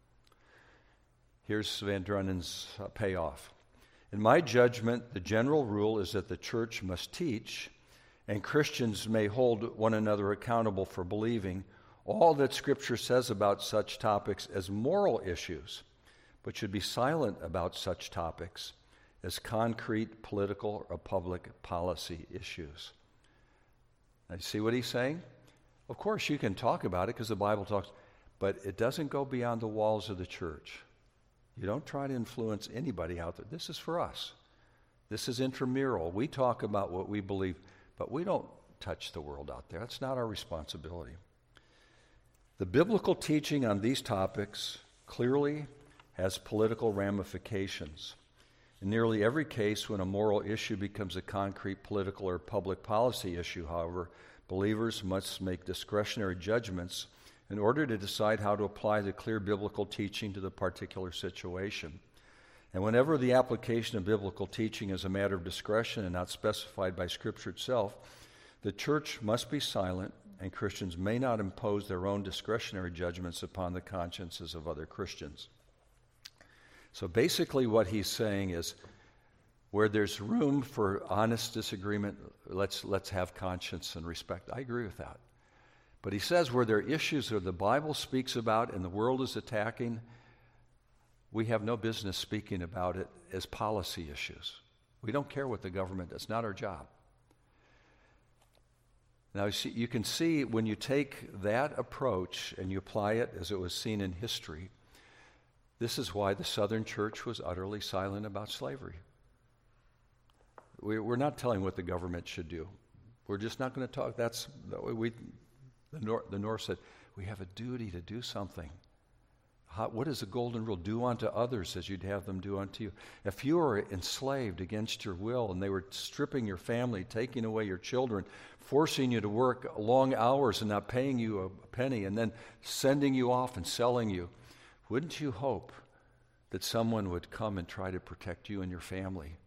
Here's Van Drunen's uh, payoff. In my judgment, the general rule is that the church must teach, and Christians may hold one another accountable for believing all that Scripture says about such topics as moral issues, but should be silent about such topics as concrete political or public policy issues. Now, you see what he's saying? Of course, you can talk about it because the Bible talks, but it doesn't go beyond the walls of the church. You don't try to influence anybody out there. This is for us. This is intramural. We talk about what we believe, but we don't touch the world out there. That's not our responsibility. The biblical teaching on these topics clearly has political ramifications. In nearly every case, when a moral issue becomes a concrete political or public policy issue, however, believers must make discretionary judgments in order to decide how to apply the clear biblical teaching to the particular situation. And whenever the application of biblical teaching is a matter of discretion and not specified by Scripture itself, the church must be silent, and Christians may not impose their own discretionary judgments upon the consciences of other Christians. So basically what he's saying is, where there's room for honest disagreement, let's let's have conscience and respect. I agree with that. But he says where there are issues that the Bible speaks about and the world is attacking, we have no business speaking about it as policy issues. We don't care what the government does. It's not our job. Now, you, see, you can see when you take that approach and you apply it as it was seen in history, this is why the Southern Church was utterly silent about slavery. We, we're not telling what the government should do. We're just not going to talk. That's we. The North, the North said we have a duty to do something. How, what is the golden rule? Do unto others as you'd have them do unto you. If you were enslaved against your will and they were stripping your family, taking away your children, forcing you to work long hours and not paying you a penny, and then sending you off and selling you, wouldn't you hope that someone would come and try to protect you and your family?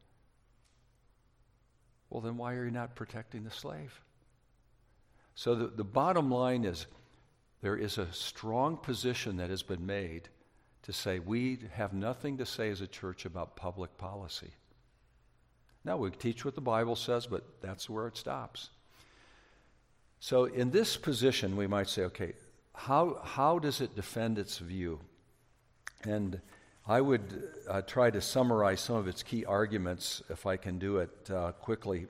Well, then why are you not protecting the slave? So the, the bottom line is there is a strong position that has been made to say we have nothing to say as a church about public policy. Now, we teach what the Bible says, but that's where it stops. So in this position, we might say, okay, how how does it defend its view? And I would uh, try to summarize some of its key arguments, if I can do it uh, quickly.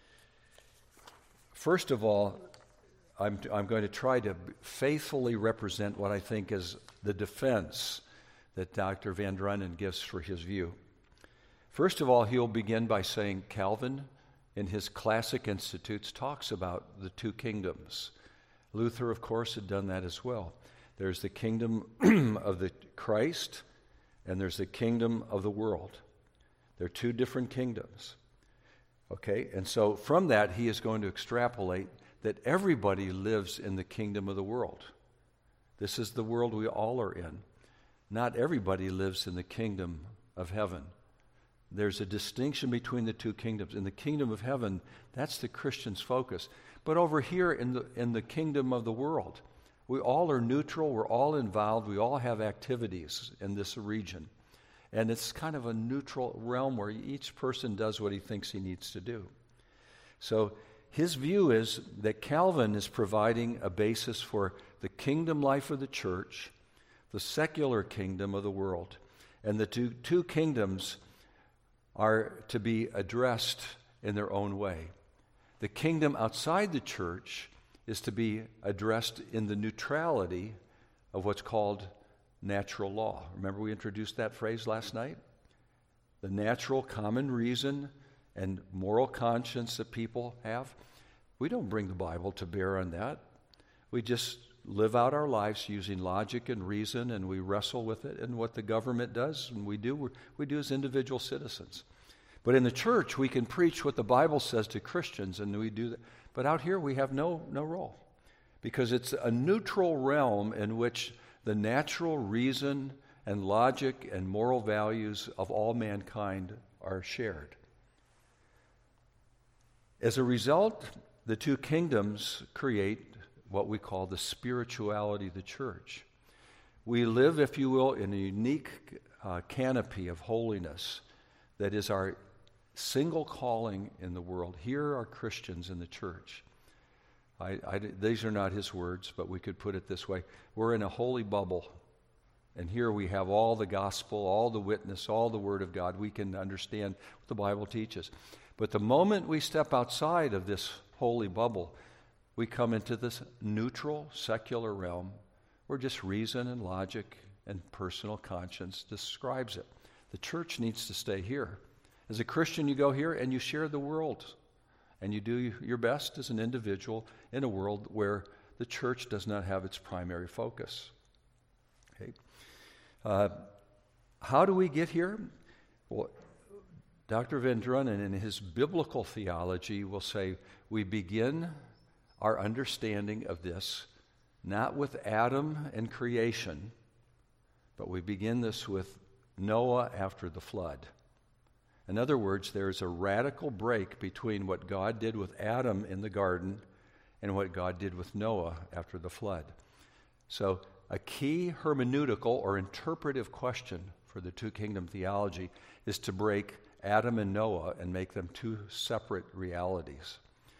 First of all, I'm, I'm going to try to faithfully represent what I think is the defense that Doctor Van Drunen gives for his view. First of all, he'll begin by saying Calvin, in his classic Institutes, talks about the two kingdoms. Luther, of course, had done that as well. There's the kingdom of the Christ, and there's the kingdom of the world. They're two different kingdoms. Okay, and so from that, he is going to extrapolate that everybody lives in the kingdom of the world. This is the world we all are in. Not everybody lives in the kingdom of heaven. There's a distinction between the two kingdoms. In the kingdom of heaven, that's the Christian's focus. But over here in the in the kingdom of the world, we all are neutral, we're all involved, we all have activities in this region. And it's kind of a neutral realm where each person does what he thinks he needs to do. So his view is that Calvin is providing a basis for the kingdom life of the church, the secular kingdom of the world. And the two, two kingdoms are to be addressed in their own way. The kingdom outside the church is to be addressed in the neutrality of what's called natural law. Remember we introduced that phrase last night? The natural common reason and moral conscience that people have. We don't bring the Bible to bear on that. We just live out our lives using logic and reason, and we wrestle with it. And what the government does, and we do, we do as individual citizens. But in the church, we can preach what the Bible says to Christians, and we do that. But out here, we have no, no role, because it's a neutral realm in which the natural reason and logic and moral values of all mankind are shared. As a result, the two kingdoms create what we call the spirituality of the church. We live, if you will, in a unique uh, canopy of holiness that is our single calling in the world. Here are Christians in the church. I, I, these are not his words, but we could put it this way. We're in a holy bubble, and here we have all the gospel, all the witness, all the word of God. We can understand what the Bible teaches. But the moment we step outside of this holy bubble, we come into this neutral, secular realm where just reason and logic and personal conscience describes it. The church needs to stay here. As a Christian, you go here and you share the world, and you do your best as an individual in a world where the church does not have its primary focus. Okay. Uh, how do we get here? Well, Doctor Van Drunen, in his biblical theology, will say we begin our understanding of this not with Adam and creation, but we begin this with Noah after the flood. In other words, there's a radical break between what God did with Adam in the garden and what God did with Noah after the flood. So a key hermeneutical or interpretive question for the two kingdom theology is to break Adam and Noah and make them two separate realities.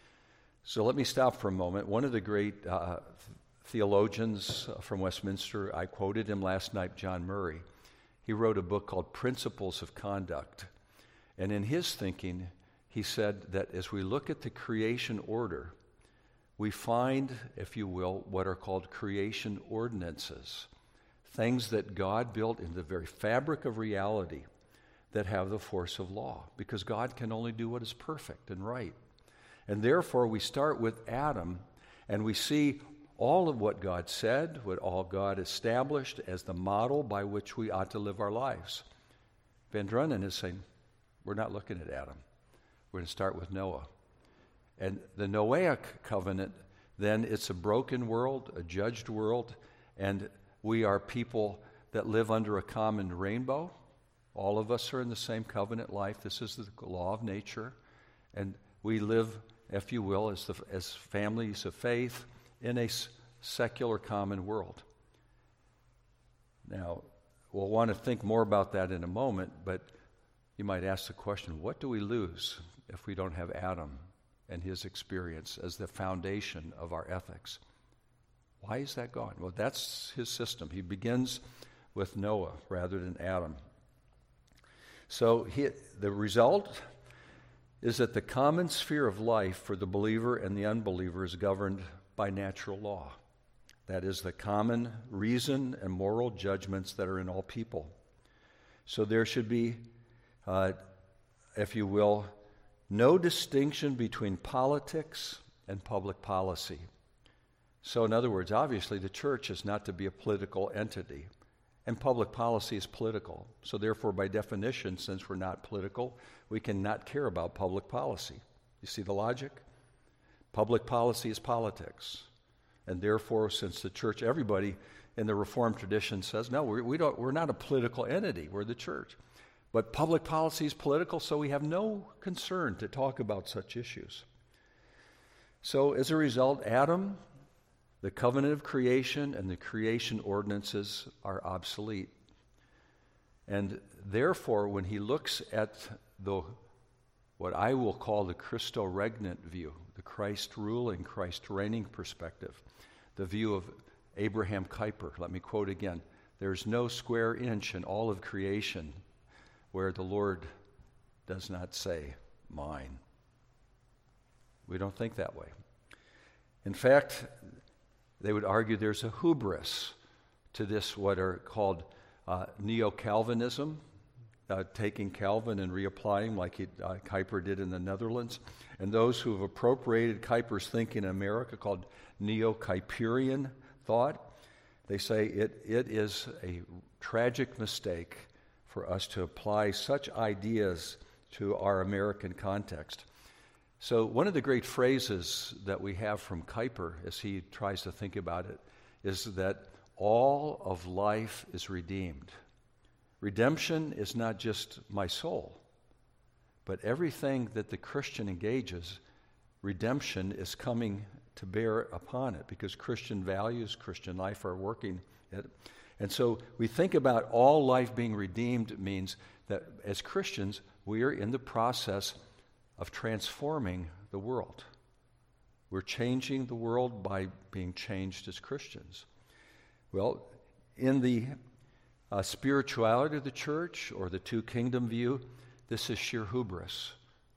So let me stop for a moment. One of the great uh, theologians from Westminster, I quoted him last night, John Murray. He wrote a book called Principles of Conduct. And in his thinking, he said that as we look at the creation order, we find, if you will, what are called creation ordinances, things that God built in the very fabric of reality that have the force of law, because God can only do what is perfect and right. And therefore, we start with Adam, and we see all of what God said, what all God established as the model by which we ought to live our lives. Van Drunen is saying, we're not looking at Adam. We're going to start with Noah. And the Noahic covenant, then it's a broken world, a judged world, and we are people that live under a common rainbow. All of us are in the same covenant life. This is the law of nature. And we live, if you will, as, the, as families of faith in a s- secular common world. Now, we'll want to think more about that in a moment, but you might ask the question, what do we lose if we don't have Adam and his experience as the foundation of our ethics? Why is that gone? Well, that's his system. He begins with Noah rather than Adam. So he, the result is that the common sphere of life for the believer and the unbeliever is governed by natural law. That is the common reason and moral judgments that are in all people. So there should be, uh, if you will, no distinction between politics and public policy. So in other words, obviously the church is not to be a political entity, and public policy is political. So therefore, by definition, since we're not political, we cannot care about public policy. You see the logic? Public policy is politics. And therefore, since the church, everybody in the Reformed tradition says, no, we, we don't, we're not a political entity, we're the church. But public policy is political, so we have no concern to talk about such issues. So as a result, Adam, the covenant of creation, and the creation ordinances are obsolete. And therefore, when he looks at the what I will call the Christo-regnant view, the Christ ruling, Christ reigning perspective, the view of Abraham Kuyper, let me quote again, there's no square inch in all of creation where the Lord does not say, mine. We don't think that way. In fact, they would argue there's a hubris to this, what are called uh, neo-Calvinism, uh, taking Calvin and reapplying like he, uh, Kuyper did in the Netherlands, and those who have appropriated Kuyper's thinking in America, called neo-Kuyperian thought. They say it, it is a tragic mistake for us to apply such ideas to our American context. So one of the great phrases that we have from Kuyper as he tries to think about it is that all of life is redeemed. Redemption is not just my soul, but everything that the Christian engages, redemption is coming to bear upon it, because Christian values, Christian life are working it. And so we think about all life being redeemed means that as Christians, we are in the process of transforming the world. We're changing the world by being changed as Christians. Well, in the uh, spirituality of the church, or the two-kingdom view, this is sheer hubris.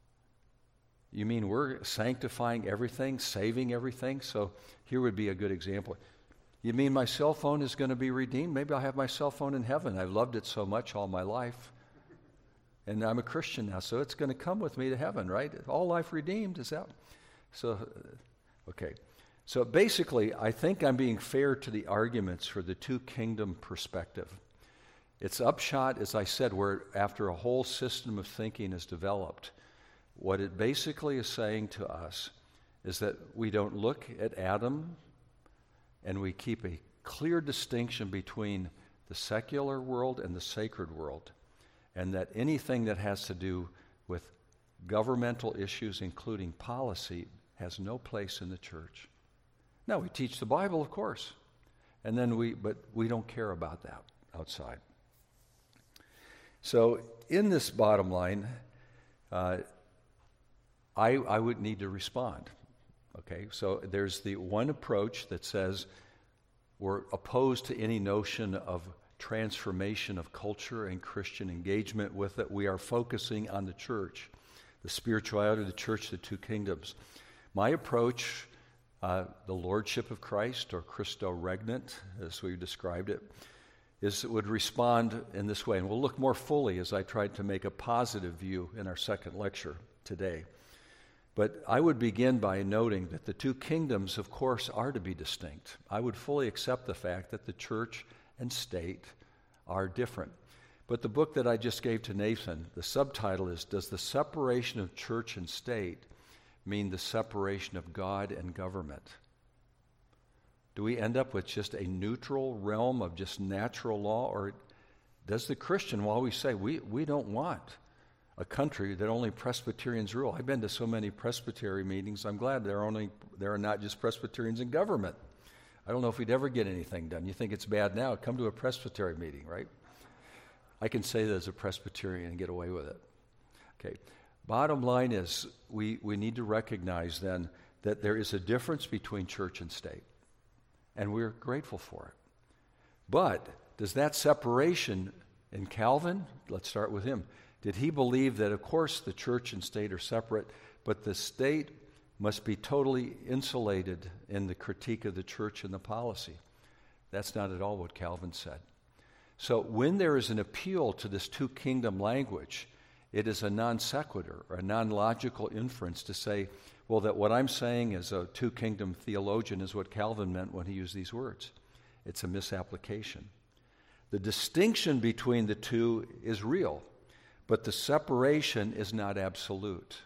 You mean we're sanctifying everything, saving everything? So here would be a good example. You mean my cell phone is going to be redeemed? Maybe I'll have my cell phone in heaven. I've loved it so much all my life. And I'm a Christian now, so it's going to come with me to heaven, right? All life redeemed, is that? So, okay. So basically, I think I'm being fair to the arguments for the two-kingdom perspective. Its upshot, as I said, where after a whole system of thinking is developed, what it basically is saying to us is that we don't look at Adam and we keep a clear distinction between the secular world and the sacred world, and that anything that has to do with governmental issues, including policy, has no place in the church. Now, we teach the Bible, of course, and then we, but we don't care about that outside. So in this bottom line, uh, I, I would need to respond. Okay, so there's the one approach that says we're opposed to any notion of transformation of culture and Christian engagement with it. We are focusing on the church, the spirituality of the church, the two kingdoms. My approach, uh, the Lordship of Christ, or Christo Regnant, as we described it, is it would respond in this way. And we'll look more fully as I tried to make a positive view in our second lecture today. But I would begin by noting that the two kingdoms, of course, are to be distinct. I would fully accept the fact that the church and state are different. But the book that I just gave to Nathan, the subtitle is, Does the Separation of Church and State Mean the Separation of God and Government? Do we end up with just a neutral realm of just natural law? Or does the Christian, while we say we, we don't want a country that only Presbyterians rule? I've been to so many Presbyterian meetings. I'm glad there are only there are not just Presbyterians in government. I don't know if we'd ever get anything done. You think it's bad now? Come to a Presbyterian meeting, right? I can say that as a Presbyterian and get away with it. Okay. Bottom line is we, we need to recognize then that there is a difference between church and state, and we're grateful for it. But does that separation in Calvin, let's start with him, did he believe that, of course, the church and state are separate, but the state must be totally insulated in the critique of the church and the policy? That's not at all what Calvin said. So when there is an appeal to this two-kingdom language, it is a non sequitur, or a non-logical inference to say, well, that what I'm saying as a two-kingdom theologian is what Calvin meant when he used these words. It's a misapplication. The distinction between the two is real, but the separation is not absolute.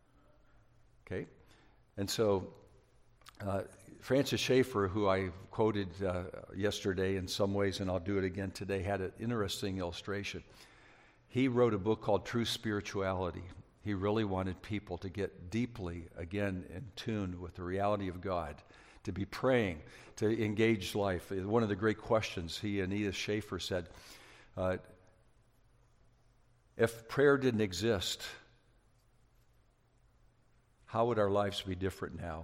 Okay? And so uh, Francis Schaeffer, who I quoted uh, yesterday in some ways, and I'll do it again today, had an interesting illustration. He wrote a book called True Spirituality. He really wanted people to get deeply, again, in tune with the reality of God, to be praying, to engage life. One of the great questions he and Edith Schaeffer said, uh, if prayer didn't exist, how would our lives be different now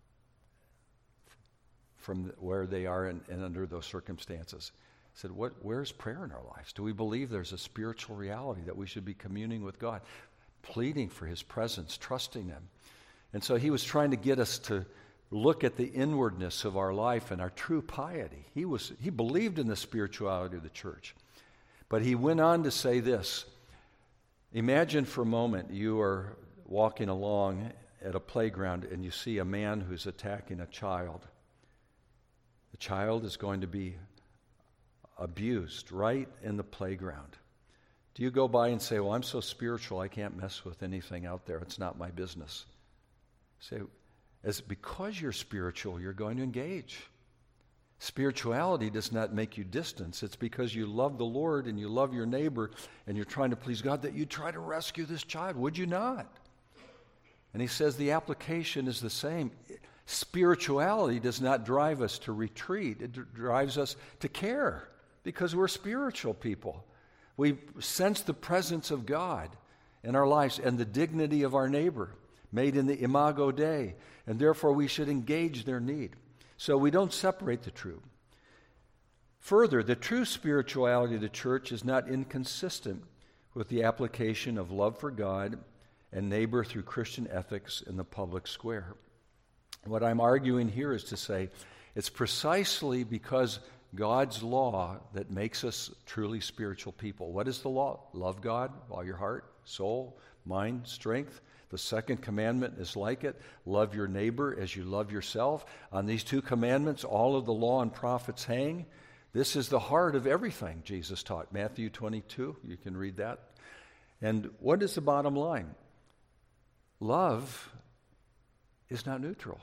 from where they are and, and under those circumstances? I said, what, where's prayer in our lives? Do we believe there's a spiritual reality that we should be communing with God, pleading for his presence, trusting him? And so he was trying to get us to look at the inwardness of our life and our true piety. He was he believed in the spirituality of the church. But he went on to say this. Imagine for a moment you are walking along at a playground and you see a man who's attacking a child. The child is going to be abused right in the playground. Do you go by and say, well, I'm so spiritual, I can't mess with anything out there. It's not my business. Say, as because you're spiritual, you're going to engage. Spirituality does not make you distance. It's because you love the Lord and you love your neighbor and you're trying to please God that you try to rescue this child. Would you not? And he says the application is the same. Spirituality does not drive us to retreat. It d- drives us to care because we're spiritual people. We sense the presence of God in our lives and the dignity of our neighbor, made in the imago Dei, and therefore we should engage their need. So we don't separate the two. Further, the true spirituality of the church is not inconsistent with the application of love for God and neighbor through Christian ethics in the public square. What I'm arguing here is to say it's precisely because God's law that makes us truly spiritual people. What is the law? Love God with all your heart, soul, mind, strength. The second commandment is like it. Love your neighbor as you love yourself. On these two commandments, all of the law and prophets hang. This is the heart of everything Jesus taught. Matthew twenty-two, you can read that. And what is the bottom line? Love is not neutral.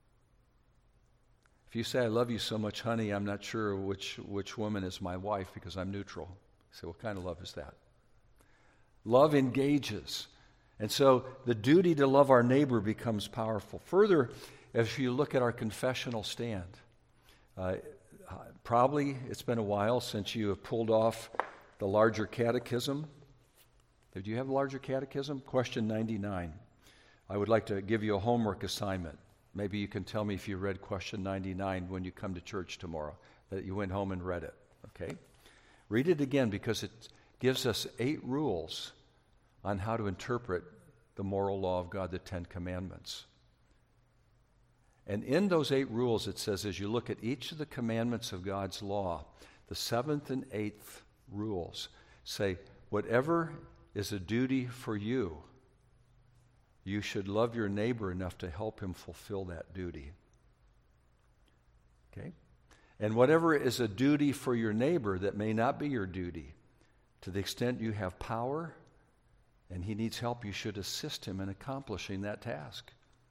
If you say, I love you so much, honey, I'm not sure which, which woman is my wife because I'm neutral. You say, what kind of love is that? Love engages. And so the duty to love our neighbor becomes powerful. Further, if you look at our confessional stand, uh, probably it's been a while since you have pulled off the larger catechism. Did you have the larger catechism? Question ninety-nine. I would like to give you a homework assignment. Maybe you can tell me if you read question ninety-nine when you come to church tomorrow, that you went home and read it, okay? Read it again because it gives us eight rules on how to interpret the moral law of God, the Ten Commandments. And in those eight rules, it says, as you look at each of the commandments of God's law, the seventh and eighth rules say, whatever is a duty for you, you should love your neighbor enough to help him fulfill that duty. Okay? And whatever is a duty for your neighbor that may not be your duty, to the extent you have power and he needs help, you should assist him in accomplishing that task.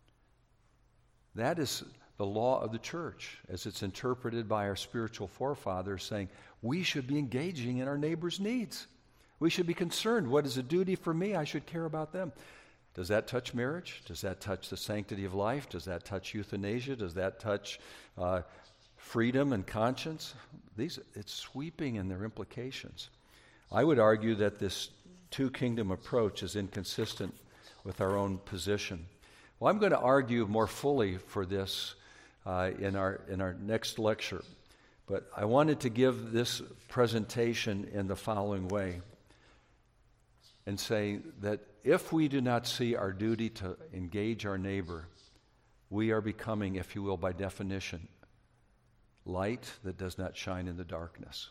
That is the law of the church, as it's interpreted by our spiritual forefathers, saying we should be engaging in our neighbor's needs. We should be concerned. What is a duty for me? I should care about them. Does that touch marriage? Does that touch the sanctity of life? Does that touch euthanasia? Does that touch uh, freedom and conscience? These, it's sweeping in their implications. I would argue that this two-kingdom approach is inconsistent with our own position. Well, I'm going to argue more fully for this uh, in our in our next lecture, but I wanted to give this presentation in the following way and say that if we do not see our duty to engage our neighbor, we are becoming, if you will, by definition, light that does not shine in the darkness.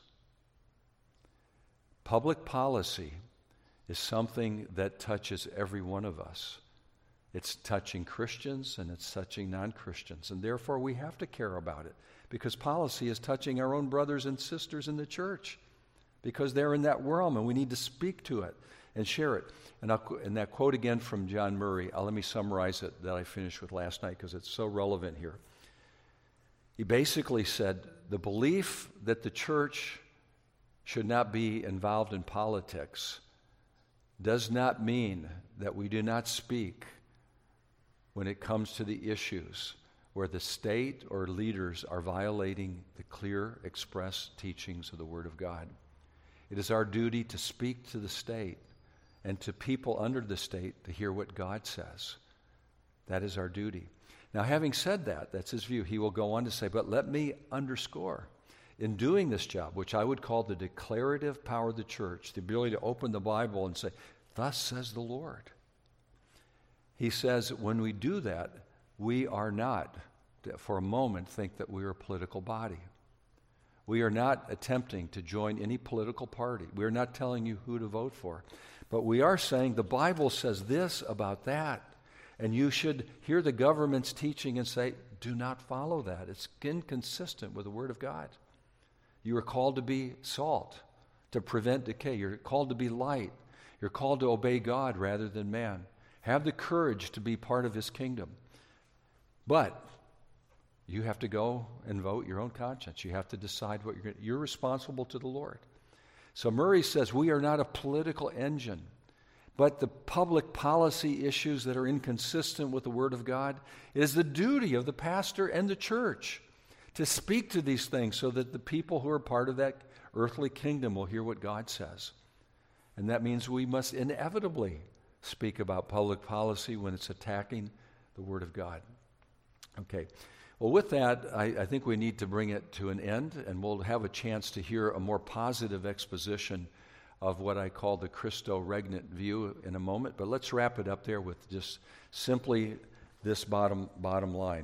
Public policy is something that touches every one of us. It's touching Christians and it's touching non-Christians, and therefore we have to care about it because policy is touching our own brothers and sisters in the church because they're in that realm and we need to speak to it and share it. And, I'll, and that quote again from John Murray, I'll, let me summarize it that I finished with last night because it's so relevant here. He basically said, the belief that the church should not be involved in politics does not mean that we do not speak when it comes to the issues where the state or leaders are violating the clear, express teachings of the Word of God. It is our duty to speak to the state and to people under the state to hear what God says. That is our duty. Now, having said that, that's his view. He will go on to say, but let me underscore, in doing this job, which I would call the declarative power of the church, the ability to open the Bible and say, thus says the Lord. he says when we do that, we are not, for a moment, think that we are a political body. We are not attempting to join any political party. We are not telling you who to vote for. But we are saying the Bible says this about that. And you should hear the government's teaching and say, do not follow that. It's inconsistent with the Word of God. You are called to be salt, to prevent decay. You're called to be light. You're called to obey God rather than man. Have the courage to be part of His kingdom. But you have to go and vote your own conscience. You have to decide what you're going to. You're responsible to the Lord. So Murray says we are not a political engine, but the public policy issues that are inconsistent with the Word of God, it is the duty of the pastor and the church to speak to these things so that the people who are part of that earthly kingdom will hear what God says. And that means we must inevitably speak about public policy when it's attacking the Word of God. Okay. Well, with that, I, I think we need to bring it to an end, and we'll have a chance to hear a more positive exposition of what I call the Christo-regnant view in a moment. But let's wrap it up there with just simply this bottom bottom line.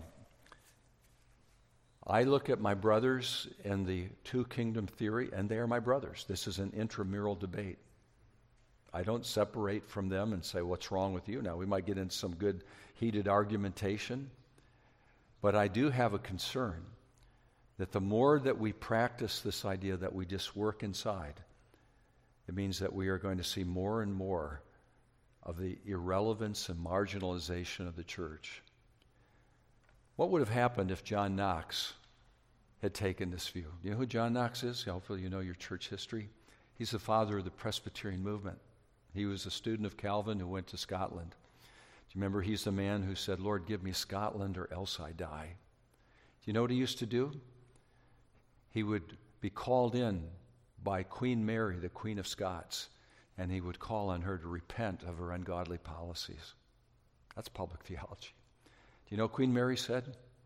I look at my brothers in the two-kingdom theory, and they are my brothers. This is an intramural debate. I don't separate from them and say, what's wrong with you? Now, we might get into some good heated argumentation, but I do have a concern that the more that we practice this idea that we just work inside, it means that we are going to see more and more of the irrelevance and marginalization of the church. What would have happened if John Knox had taken this view? Do you know who John Knox is? Hopefully you know your church history. He's the father of the Presbyterian movement. He was a student of Calvin who went to Scotland. Do you remember he's the man who said, Lord, give me Scotland or else I die? Do you know what he used to do? He would be called in by Queen Mary, the Queen of Scots, and he would call on her to repent of her ungodly policies. That's public theology. Do you know what Queen Mary said?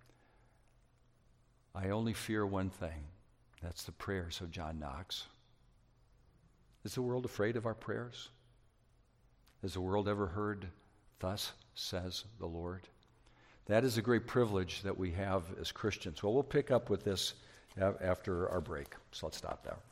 I only fear one thing. That's the prayers of John Knox. Is the world afraid of our prayers? Has the world ever heard, thus says the Lord? That is a great privilege that we have as Christians. Well, we'll pick up with this after our break. So let's stop there.